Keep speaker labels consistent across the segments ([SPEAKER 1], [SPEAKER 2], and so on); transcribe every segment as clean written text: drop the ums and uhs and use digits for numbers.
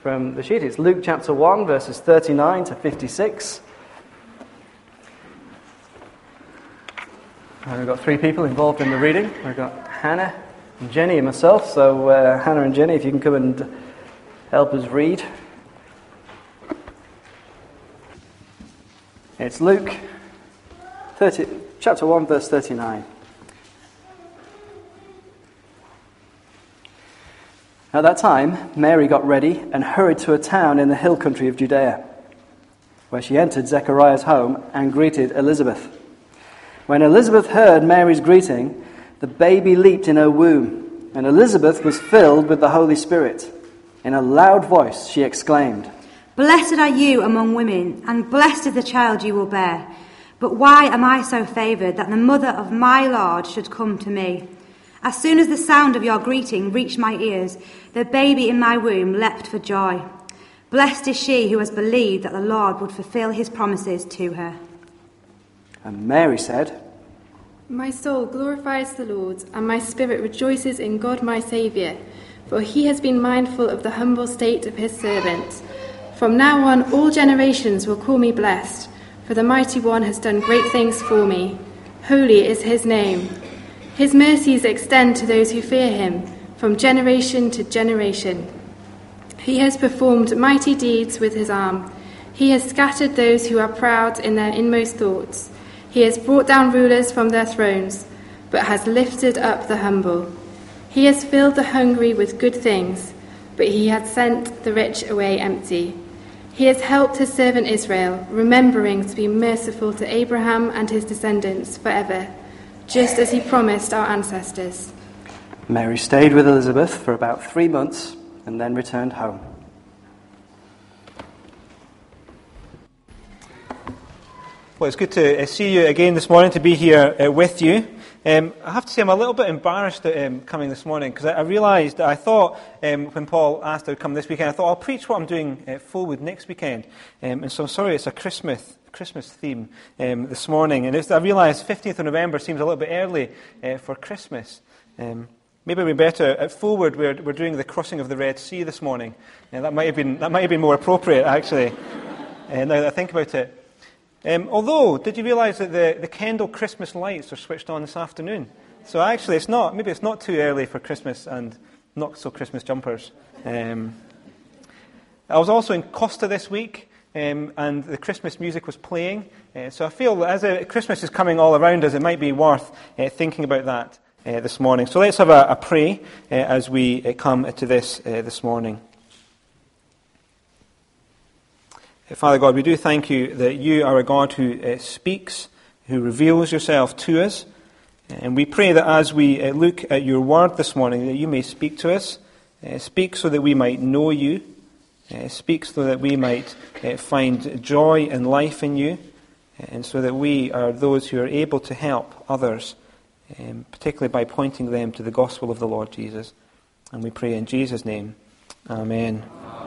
[SPEAKER 1] from the sheet. It's Luke chapter 1, verses 39 to 56. And we've got three people involved in the reading. We've got Hannah and Jenny and myself. So Hannah and Jenny, if you can come and help us read. It's Luke chapter 1, verse 39. At that time, Mary got ready and hurried to a town in the hill country of Judea, where she entered Zechariah's home and greeted Elizabeth. When Elizabeth heard Mary's greeting, the baby leaped in her womb, and Elizabeth was filled with the Holy Spirit. In a loud voice, she exclaimed,
[SPEAKER 2] "Blessed are you among women, and blessed is the child you will bear. But why am I so favoured that the mother of my Lord should come to me? As soon as the sound of your greeting reached my ears, the baby in my womb leapt for joy. Blessed is she who has believed that the Lord would fulfill his promises to her."
[SPEAKER 1] And Mary said,
[SPEAKER 3] "My soul glorifies the Lord, and my spirit rejoices in God my Saviour, for he has been mindful of the humble state of his servant. From now on all generations will call me blessed, for the Mighty One has done great things for me. Holy is his name. His mercies extend to those who fear him, from generation to generation. He has performed mighty deeds with his arm. He has scattered those who are proud in their inmost thoughts. He has brought down rulers from their thrones, but has lifted up the humble. He has filled the hungry with good things, but he has sent the rich away empty. He has helped his servant Israel, remembering to be merciful to Abraham and his descendants forever, just as he promised our ancestors."
[SPEAKER 1] Mary stayed with Elizabeth for about 3 months and then returned home.
[SPEAKER 4] Well, it's good to see you again this morning, to be here with you. I have to say I'm a little bit embarrassed coming this morning, because I realised that I thought, when Paul asked I would come this weekend, I thought I'll preach what I'm doing at Fullwood next weekend. And so I'm sorry, it's a Christmas theme this morning. And I realised 15th of November seems a little bit early for Christmas. Maybe it would be better at Fullwood. We're doing the crossing of the Red Sea this morning. That might have been more appropriate, actually, now that I think about it. Although, did you realise that the Kendal Christmas lights are switched on this afternoon? So actually, it's not too early for Christmas and not so Christmas jumpers. I was also in Costa this week, and the Christmas music was playing. So I feel that as Christmas is coming all around us, it might be worth thinking about that this morning. So let's have a pray as we come to this morning. Father God, we do thank you that you are a God who speaks, who reveals yourself to us. And we pray that as we look at your word this morning, that you may speak to us. Speak so that we might know you. Speak so that we might find joy and life in you. And so that we are those who are able to help others, particularly by pointing them to the gospel of the Lord Jesus. And we pray in Jesus' name. Amen.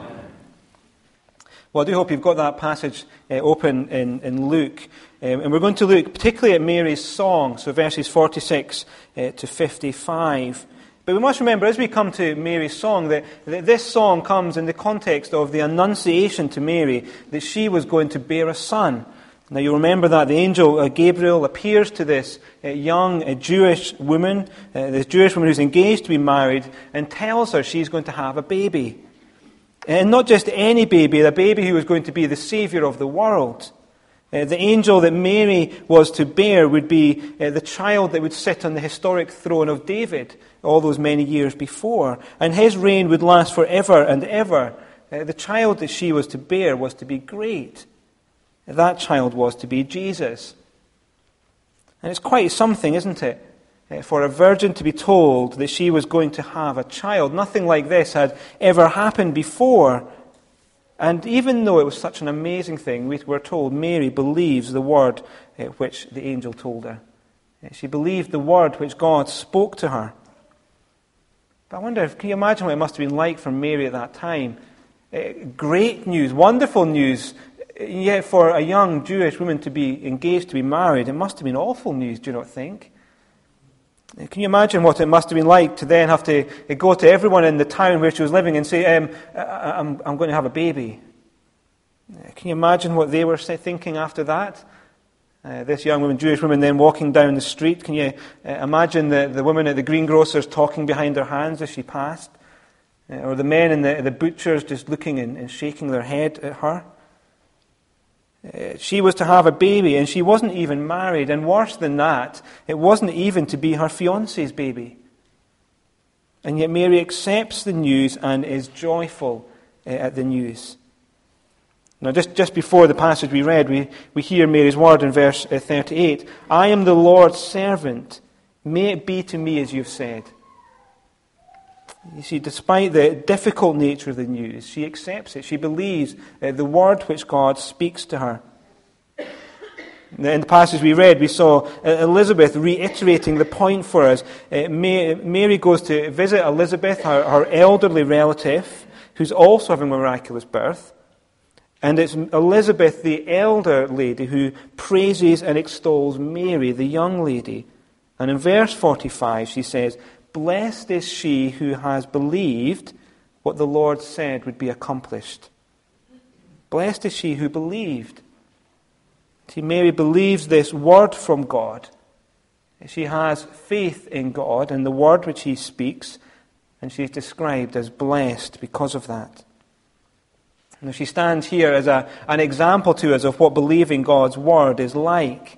[SPEAKER 4] Well, I do hope you've got that passage open in Luke. And we're going to look particularly at Mary's song, so verses 46 to 55. But we must remember, as we come to Mary's song, that this song comes in the context of the annunciation to Mary that she was going to bear a son. Now, you'll remember that the angel Gabriel appears to this young Jewish woman, this Jewish woman who's engaged to be married, and tells her she's going to have a baby. And not just any baby, a baby who was going to be the Saviour of the world. The angel that Mary was to bear would be the child that would sit on the historic throne of David all those many years before. And his reign would last forever and ever. The child that she was to bear was to be great. That child was to be Jesus. And it's quite something, isn't it? For a virgin to be told that she was going to have a child. Nothing like this had ever happened before. And even though it was such an amazing thing, we're told Mary believes the word which the angel told her. She believed the word which God spoke to her. But I wonder, can you imagine what it must have been like for Mary at that time? Great news, wonderful news. Yet for a young Jewish woman to be engaged, to be married, it must have been awful news, do you not think? Can you imagine what it must have been like to then have to go to everyone in the town where she was living and say, I'm going to have a baby? Can you imagine what they were thinking after that? This young woman, Jewish woman, then walking down the street. Can you imagine the woman at the greengrocers talking behind her hands as she passed? Or the men in the butchers just looking and shaking their head at her? She was to have a baby, and she wasn't even married. And worse than that, it wasn't even to be her fiancé's baby. And yet Mary accepts the news and is joyful at the news. Now, just before the passage we read, we hear Mary's word in verse 38. I am the Lord's servant. May it be to me as you've said. You see, despite the difficult nature of the news, she accepts it. She believes the word which God speaks to her. In the passage we read, we saw Elizabeth reiterating the point for us. Mary goes to visit Elizabeth, her elderly relative, who's also having a miraculous birth. And it's Elizabeth, the elder lady, who praises and extols Mary, the young lady. And in verse 45, she says, blessed is she who has believed what the Lord said would be accomplished. Blessed is she who believed. See, Mary believes this word from God. She has faith in God and the word which he speaks, and she's described as blessed because of that. Now, she stands here as an example to us of what believing God's word is like.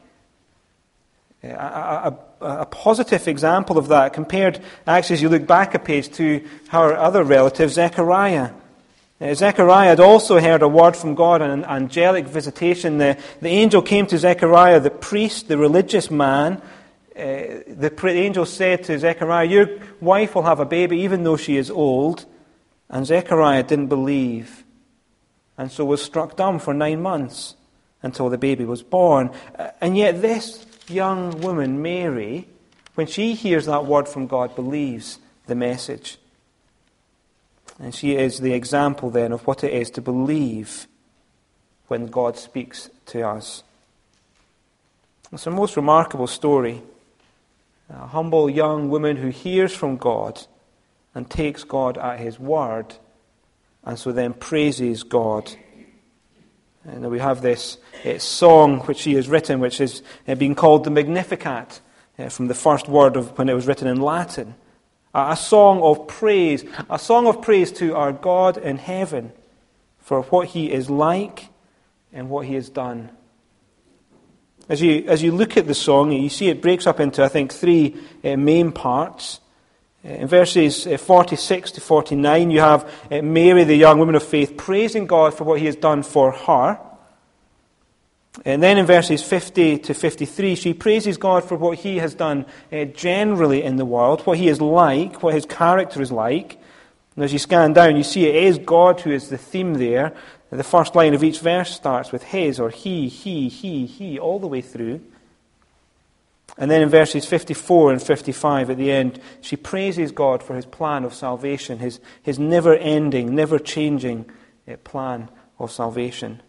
[SPEAKER 4] A positive example of that compared, actually, as you look back a page, to her other relative, Zechariah. Zechariah had also heard a word from God, an angelic visitation. The angel came to Zechariah, the priest, the religious man. The angel said to Zechariah, your wife will have a baby even though she is old. And Zechariah didn't believe, and so was struck dumb for 9 months until the baby was born. And yet this young woman, Mary, when she hears that word from God, believes the message. And she is the example then of what it is to believe when God speaks to us. It's a most remarkable story. A humble young woman who hears from God and takes God at his word, and so then praises God. And we have this song which she has written, which is being called the Magnificat, from the first word of when it was written in Latin. A song of praise to our God in heaven for what he is like and what he has done. As you look at the song, you see it breaks up into, I think, 3 main parts. In verses 46 to 49, you have Mary, the young woman of faith, praising God for what he has done for her. And then in verses 50 to 53, she praises God for what he has done generally in the world, what he is like, what his character is like. And as you scan down, you see it is God who is the theme there. The first line of each verse starts with his or he, all the way through. And then in verses 54 and 55 at the end, she praises God for his plan of salvation, his never-ending, never-changing plan of salvation.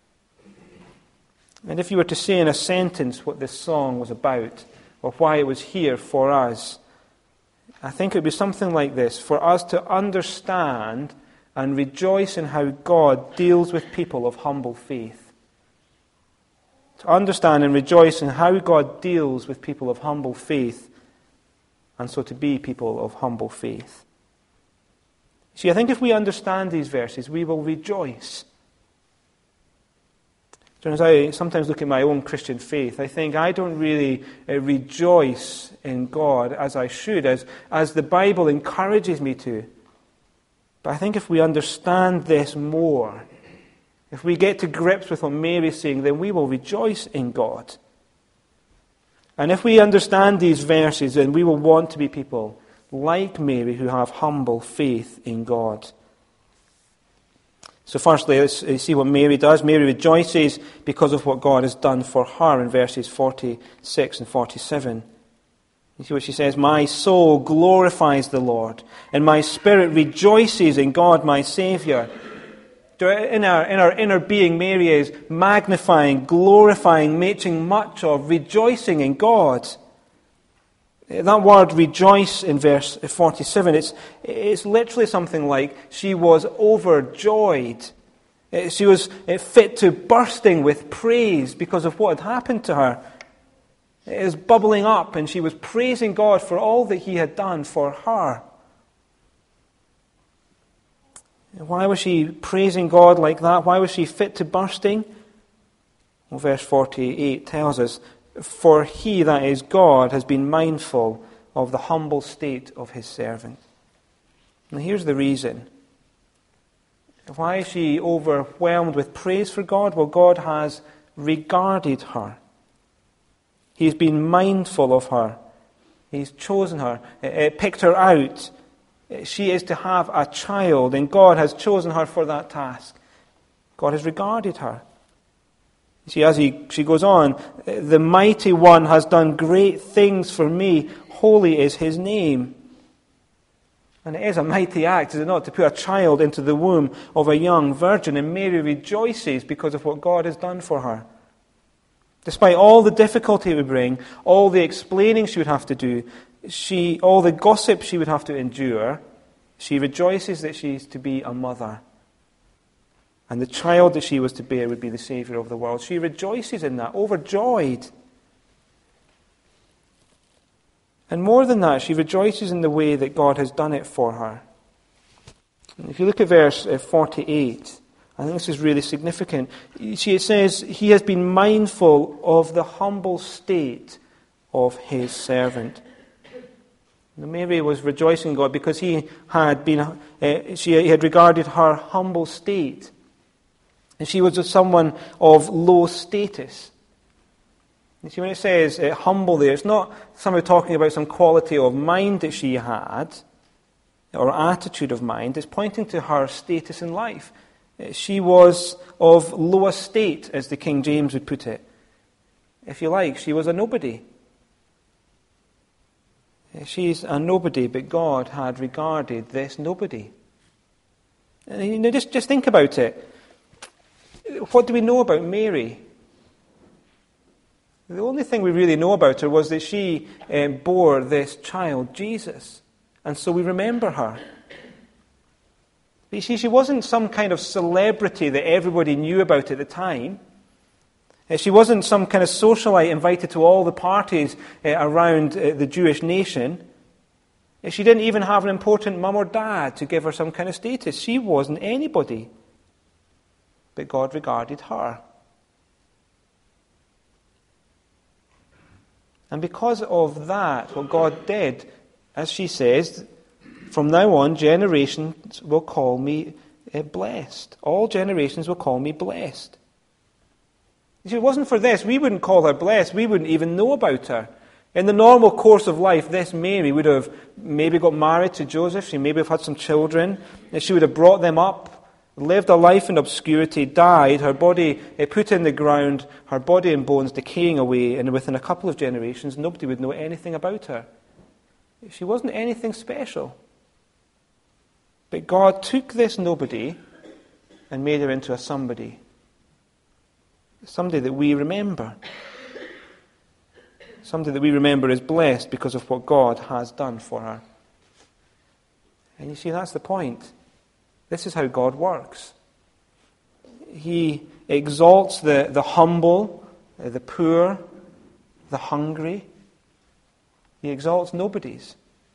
[SPEAKER 4] And if you were to say in a sentence what this song was about, or why it was here for us, I think it would be something like this: for us to understand and rejoice in how God deals with people of humble faith. To understand and rejoice in how God deals with people of humble faith, and so to be people of humble faith. See, I think if we understand these verses, we will rejoice. As I sometimes look at my own Christian faith, I think I don't really rejoice in God as I should, as the Bible encourages me to. But I think if we understand this more, if we get to grips with what Mary's saying, then we will rejoice in God. And if we understand these verses, then we will want to be people like Mary who have humble faith in God. So firstly, let's see what Mary does. Mary rejoices because of what God has done for her in verses 46 and 47. You see what she says? My soul glorifies the Lord, and my spirit rejoices in God my Saviour. In our inner being, Mary is magnifying, glorifying, making much of, rejoicing in God. That word rejoice in verse 47, it's literally something like she was overjoyed. She was fit to bursting with praise because of what had happened to her. It was bubbling up, and she was praising God for all that He had done for her. Why was she praising God like that? Why was she fit to bursting? Well, verse 48 tells us, "For He, that is God, has been mindful of the humble state of His servant." And here's the reason. Why is she overwhelmed with praise for God? Well, God has regarded her. He's been mindful of her. He's chosen her, picked her out. She is to have a child, and God has chosen her for that task. God has regarded her. See, as she goes on, "The Mighty One has done great things for me. Holy is His name." And it is a mighty act, is it not, to put a child into the womb of a young virgin. And Mary rejoices because of what God has done for her. Despite all the difficulty it would bring, all the explaining she would have to do, all the gossip she would have to endure, she rejoices that she is to be a mother. And the child that she was to bear would be the Saviour of the world. She rejoices in that, overjoyed. And more than that, she rejoices in the way that God has done it for her. And if you look at verse 48, I think this is really significant. You see, it says, "He has been mindful of the humble state of His servant." Mary was rejoicing in God because He had she had regarded her humble state. And she was someone of low status. You see, when it says humble there, it's not somehow talking about some quality of mind that she had, or attitude of mind. It's pointing to her status in life. She was of low estate, as the King James would put it. If you like, she was a nobody. She's a nobody, but God had regarded this nobody. And just think about it. What do we know about Mary? The only thing we really know about her was that she bore this child, Jesus. And so we remember her. But you see, she wasn't some kind of celebrity that everybody knew about at the time. She wasn't some kind of socialite invited to all the parties around the Jewish nation. She didn't even have an important mum or dad to give her some kind of status. She wasn't anybody. But God regarded her. And because of that, what God did, as she says, "From now on, generations will call me blessed. All generations will call me blessed." If it wasn't for this, we wouldn't call her blessed. We wouldn't even know about her. In the normal course of life, this Mary would have maybe got married to Joseph. She maybe have had some children. She would have brought them up, lived a life in obscurity, died, her body put in the ground, her body and bones decaying away, and within a couple of generations, nobody would know anything about her. She wasn't anything special. But God took this nobody and made her into a somebody. Somebody that we remember. Somebody that we remember is blessed because of what God has done for her. And you see, that's the point. This is how God works. He exalts the humble, the poor, the hungry. He exalts nobodies.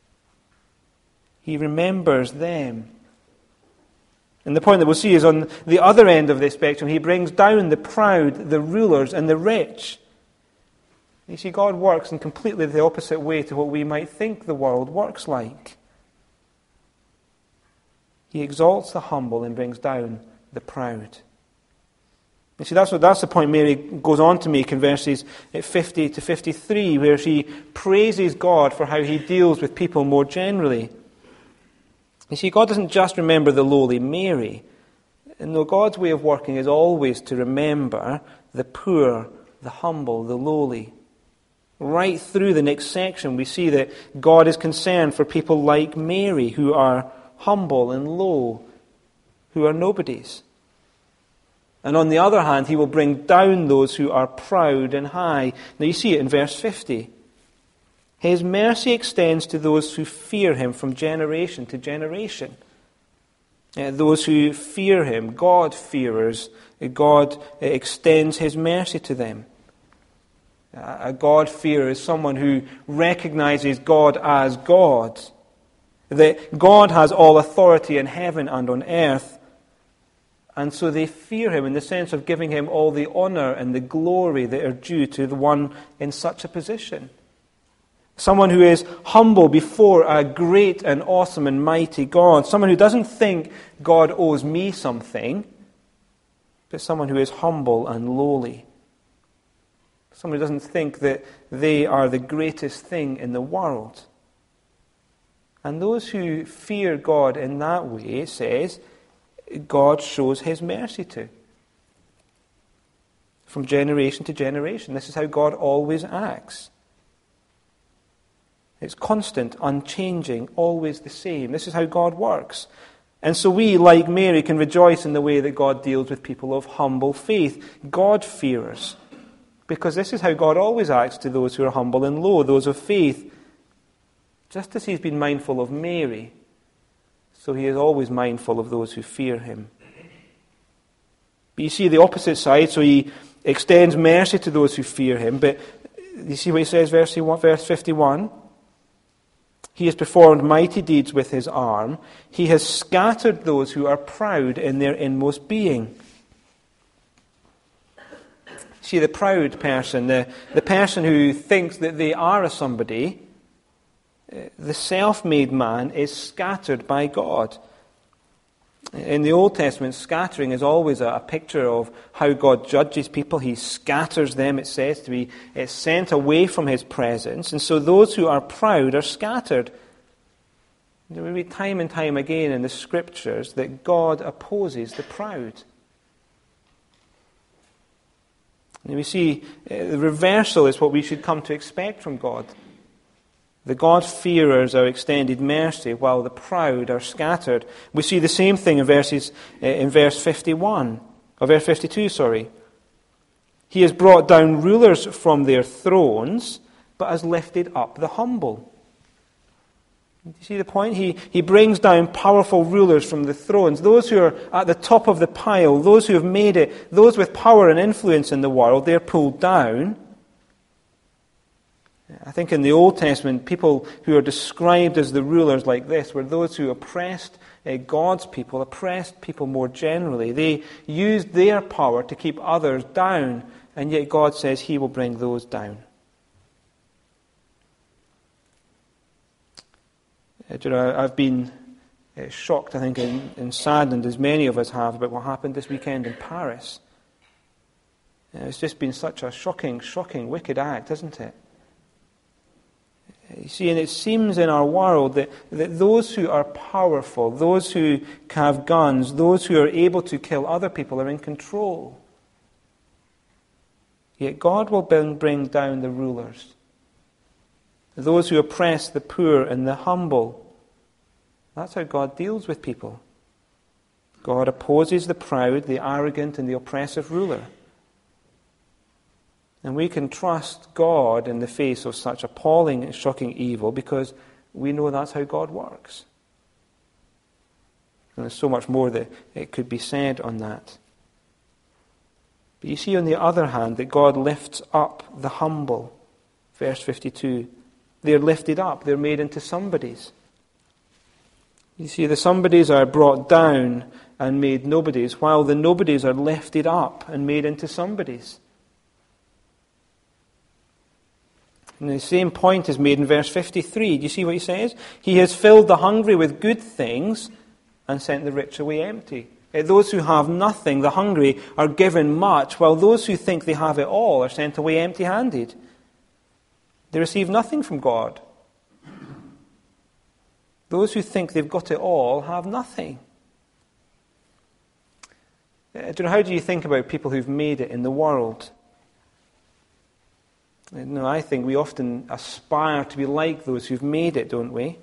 [SPEAKER 4] He remembers them. And the point that we'll see is on the other end of this spectrum, He brings down the proud, the rulers, and the rich. You see, God works in completely the opposite way to what we might think the world works like. He exalts the humble and brings down the proud. You see, that's the point Mary goes on to make in verses 50 to 53, where she praises God for how He deals with people more generally. You see, God doesn't just remember the lowly Mary. No, God's way of working is always to remember the poor, the humble, the lowly. Right through the next section, we see that God is concerned for people like Mary, who are humble and low, who are nobodies. And on the other hand, He will bring down those who are proud and high. Now you see it in verse 50. His mercy extends to those who fear him from generation to generation. Those who fear him, God-fearers, God extends his mercy to them. A God-fearer is someone who recognizes God as God, that God has all authority in heaven and on earth, and so they fear him in the sense of giving him all the honor and the glory that are due to the one in such a position. Someone who is humble before a great and awesome and mighty God. Someone who doesn't think God owes me something, but someone who is humble and lowly. Someone who doesn't think that they are the greatest thing in the world. And those who fear God in that way, it says, God shows his mercy to. From generation to generation. This is how God always acts. It's constant, unchanging, always the same. This is how God works. And so we, like Mary, can rejoice in the way that God deals with people of humble faith, God-fearers. Because this is how God always acts to those who are humble and low, those of faith. Just as he's been mindful of Mary, so he is always mindful of those who fear him. But you see the opposite side, so he extends mercy to those who fear him. But you see what he says, verse 51? He has performed mighty deeds with his arm. He has scattered those who are proud in their inmost being. See, the proud person, the person who thinks that they are a somebody, the self-made man is scattered by God. In the Old Testament, scattering is always a picture of how God judges people. He scatters them, it says, to be sent away from his presence. And so those who are proud are scattered. We read time and time again in the Scriptures that God opposes the proud. And we see the reversal is what we should come to expect from God. The God-fearers are extended mercy, while the proud are scattered. We see the same thing in verse 52. He has brought down rulers from their thrones, but has lifted up the humble. Do you see the point? He brings down powerful rulers from the thrones. Those who are at the top of the pile, those who have made it, those with power and influence in the world, they're pulled down. I think in the Old Testament, people who are described as the rulers like this were those who oppressed God's people, oppressed people more generally. They used their power to keep others down, and yet God says he will bring those down. I've been shocked, I think, and saddened, as many of us have, about what happened this weekend in Paris. It's just been such a shocking, wicked act, isn't it? You see, and it seems in our world that those who are powerful, those who have guns, those who are able to kill other people are in control. Yet God will bring down the rulers, those who oppress the poor and the humble. That's how God deals with people. God opposes the proud, the arrogant, and the oppressive ruler. And we can trust God in the face of such appalling and shocking evil because we know that's how God works. And there's so much more that it could be said on that. But you see, on the other hand, that God lifts up the humble. Verse 52. They're lifted up. They're made into somebodies. You see, the somebodies are brought down and made nobodies, while the nobodies are lifted up and made into somebodies. And the same point is made in verse 53. Do you see what he says? He has filled the hungry with good things and sent the rich away empty. Those who have nothing, the hungry, are given much, while those who think they have it all are sent away empty-handed. They receive nothing from God. Those who think they've got it all have nothing. How do you think about people who've made it in the world? I think we often aspire to be like those who've made it, don't we?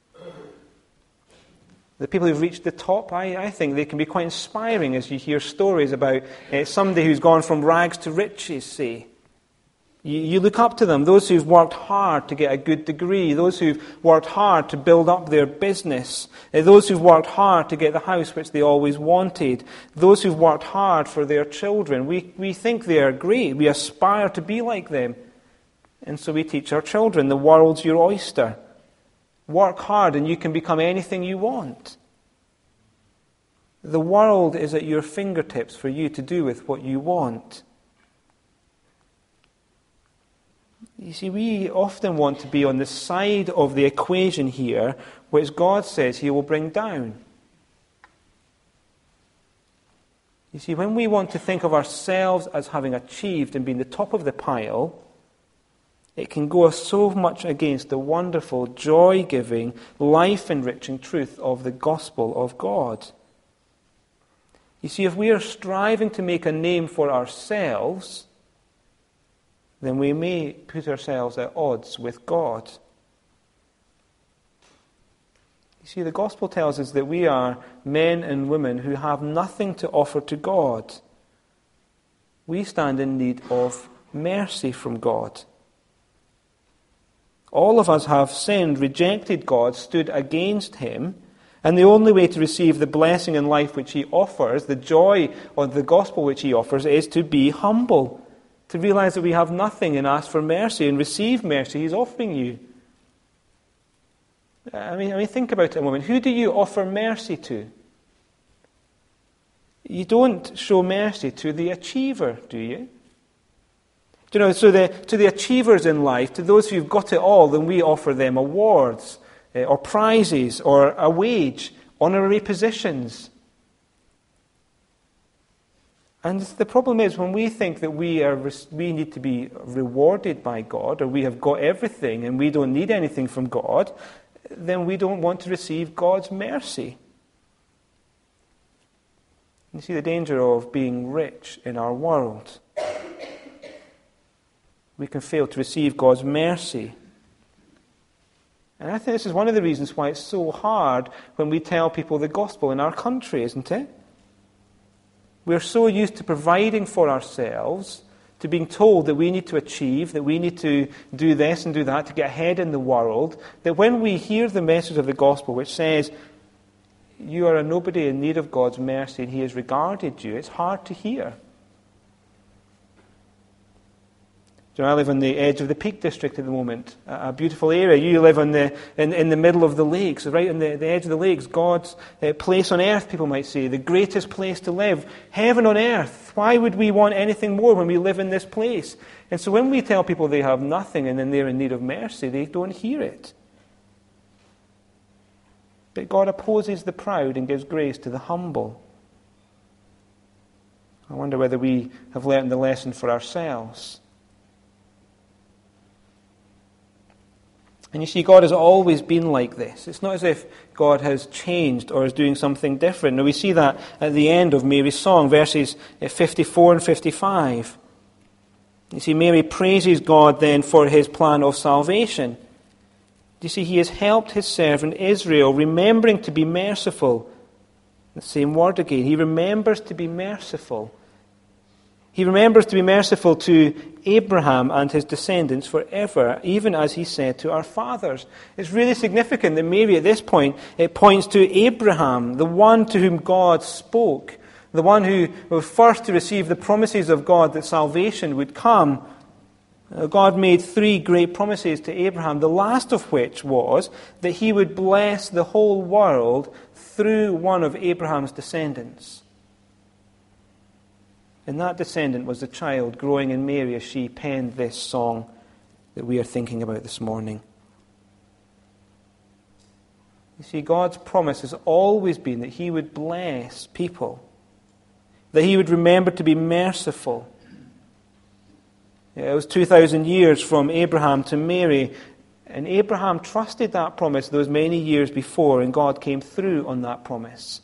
[SPEAKER 4] The people who've reached the top, I think they can be quite inspiring as you hear stories about somebody who's gone from rags to riches, say. You look up to them, those who've worked hard to get a good degree, those who've worked hard to build up their business, those who've worked hard to get the house which they always wanted, those who've worked hard for their children. We think they are great. We aspire to be like them. And so we teach our children, the world's your oyster. Work hard and you can become anything you want. The world is at your fingertips for you to do with what you want. You see, we often want to be on the side of the equation here, which God says He will bring down. You see, when we want to think of ourselves as having achieved and being the top of the pile, it can go so much against the wonderful, joy-giving, life-enriching truth of the gospel of God. You see, if we are striving to make a name for ourselves, then we may put ourselves at odds with God. You see, the gospel tells us that we are men and women who have nothing to offer to God. We stand in need of mercy from God. All of us have sinned, rejected God, stood against Him, and the only way to receive the blessing in life which He offers, the joy of the gospel which He offers, is to be humble. To realize that we have nothing and ask for mercy and receive mercy He's offering you. I mean, think about it a moment. Who do you offer mercy to? You don't show mercy to the achiever, do you? You know, so to the achievers in life, to those who've got it all, then we offer them awards or prizes or a wage, honorary positions. And the problem is when we think that we need to be rewarded by God, or we have got everything and we don't need anything from God, then we don't want to receive God's mercy. You see the danger of being rich in our world. We can fail to receive God's mercy. And I think this is one of the reasons why it's so hard when we tell people the gospel in our country, isn't it? We're so used to providing for ourselves, to being told that we need to achieve, that we need to do this and do that to get ahead in the world, that when we hear the message of the gospel which says, you are a nobody in need of God's mercy and He has regarded you, it's hard to hear. So I live on the edge of the Peak District at the moment, a beautiful area. You live in the middle of the lakes, right on the edge of the lakes, God's place on earth, people might say, the greatest place to live, heaven on earth. Why would we want anything more when we live in this place? And so when we tell people they have nothing and then they're in need of mercy, they don't hear it. But God opposes the proud and gives grace to the humble. I wonder whether we have learned the lesson for ourselves. And you see, God has always been like this. It's not as if God has changed or is doing something different. Now, we see that at the end of Mary's song, verses 54 and 55. You see, Mary praises God then for His plan of salvation. You see, He has helped His servant Israel, remembering to be merciful. The same word again. He remembers to be merciful. He remembers to be merciful to Abraham and his descendants forever, even as He said to our fathers. It's really significant that Mary at this point, it points to Abraham, the one to whom God spoke, the one who was first to receive the promises of God that salvation would come. God made 3 great promises to Abraham, the last of which was that He would bless the whole world through one of Abraham's descendants. And that descendant was the child growing in Mary as she penned this song that we are thinking about this morning. You see, God's promise has always been that He would bless people, that He would remember to be merciful. It was 2,000 years from Abraham to Mary, and Abraham trusted that promise those many years before, and God came through on that promise.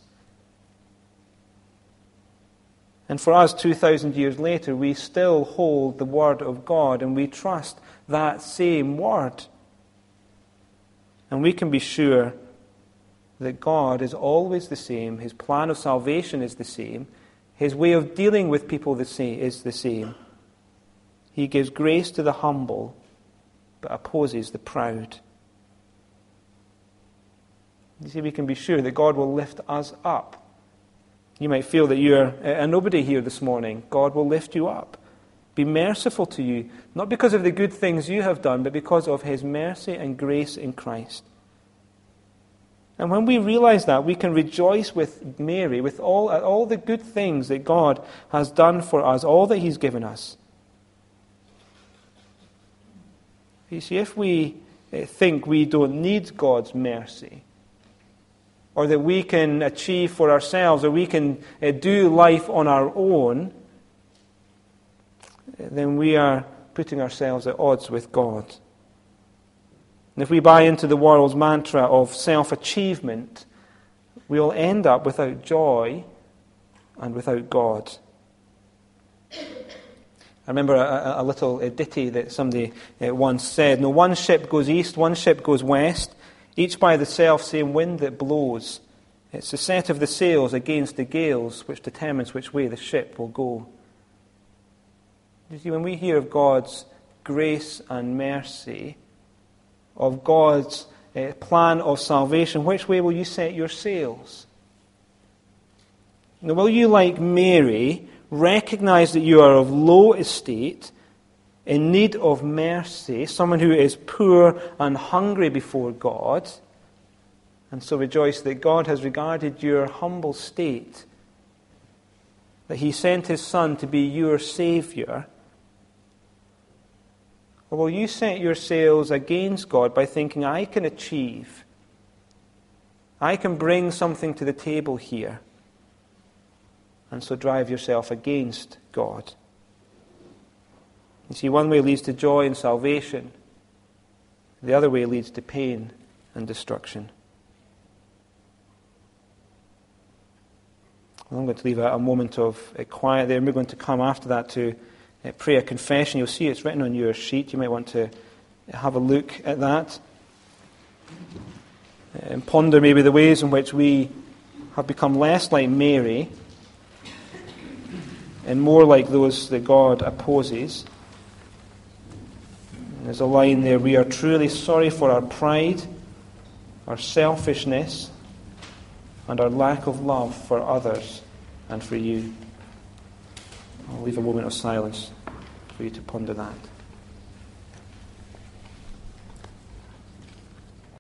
[SPEAKER 4] And for us, 2,000 years later, we still hold the Word of God and we trust that same Word. And we can be sure that God is always the same. His plan of salvation is the same. His way of dealing with people is the same. He gives grace to the humble, but opposes the proud. You see, we can be sure that God will lift us up. You might feel that you're a nobody here this morning. God will lift you up. Be merciful to you, not because of the good things you have done, but because of His mercy and grace in Christ. And when we realize that, we can rejoice with Mary, with all the good things that God has done for us, all that He's given us. You see, if we think we don't need God's mercy, or that we can achieve for ourselves, or we can do life on our own, then we are putting ourselves at odds with God. And if we buy into the world's mantra of self-achievement, we'll end up without joy and without God. I remember a little ditty that somebody once said, "No, one ship goes east, one ship goes west, each by the self-same wind that blows. It's the set of the sails against the gales which determines which way the ship will go." You see, when we hear of God's grace and mercy, of God's plan of salvation, which way will you set your sails? Now, will you, like Mary, recognize that you are of low estate, in need of mercy, someone who is poor and hungry before God, and so rejoice that God has regarded your humble state, that He sent His Son to be your Saviour? Or will you set your sails against God by thinking, I can achieve, I can bring something to the table here, and so drive yourself against God? You see, one way leads to joy and salvation. The other way leads to pain and destruction. I'm going to leave a moment of quiet there, and we're going to come after that to pray a confession. You'll see it's written on your sheet. You might want to have a look at that and ponder maybe the ways in which we have become less like Mary and more like those that God opposes. There's a line there: we are truly sorry for our pride, our selfishness, and our lack of love for others and for you. I'll leave a moment of silence for you to ponder that.